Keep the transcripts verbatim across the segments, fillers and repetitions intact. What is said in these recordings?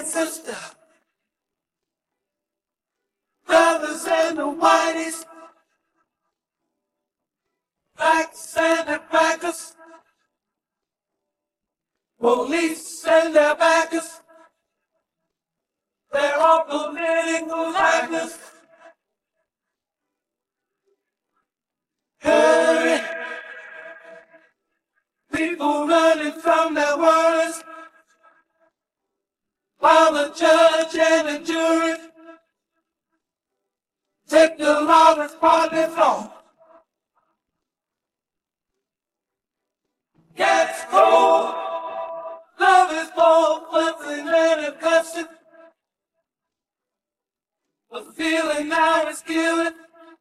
sister, brothers and the whiteys, blacks and the crackers, police and their backers, they're all political likeness. Hurry, people running from their worries, while the judge and the jury take the law that's partly flawed. Cats cold, love is more flimsy than a custom. The feeling now is killing,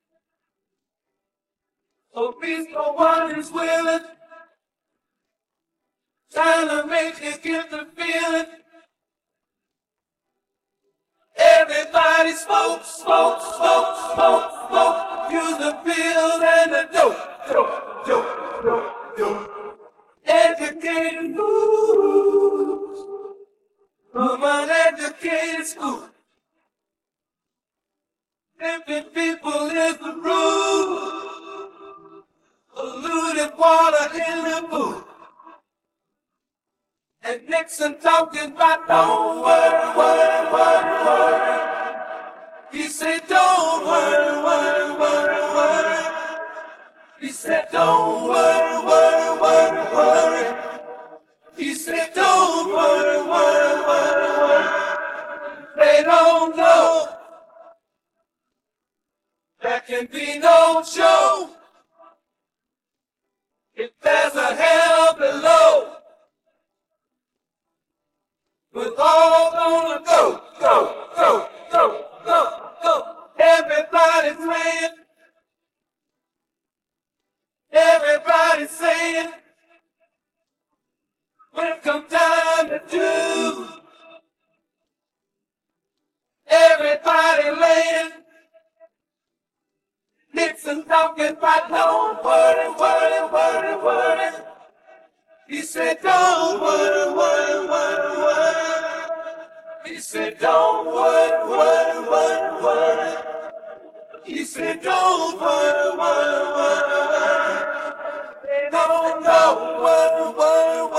so peace no one is willing. Trying to make you get the feeling. Everybody smoke, smoke, smoke, smoke, smoke. Use the pills and the dope, dope, dope, dope, dope. Educated fools from uneducated school. Pimping people is the rule. Polluted water in the pool. And Nixon talking about don't worry, worry, worry, worry. He said don't worry, worry, worry, worry. He said don't worry, worry, worry, worry. He said don't worry, worry, worry, worry. They don't know there can be no show if there's a hell below. We're all gonna go, go, go, go, go, go. Everybody's praying. Everybody's saying. When it comes time to do, everybody laying. Nixon talking about don't worry, worry, worry, worry. He said don't worry, worry, worry, worry. He said don't worry, worry, worry, worry. He said don't worry, worry, worry, worry. They don't know, worry, worry, worry.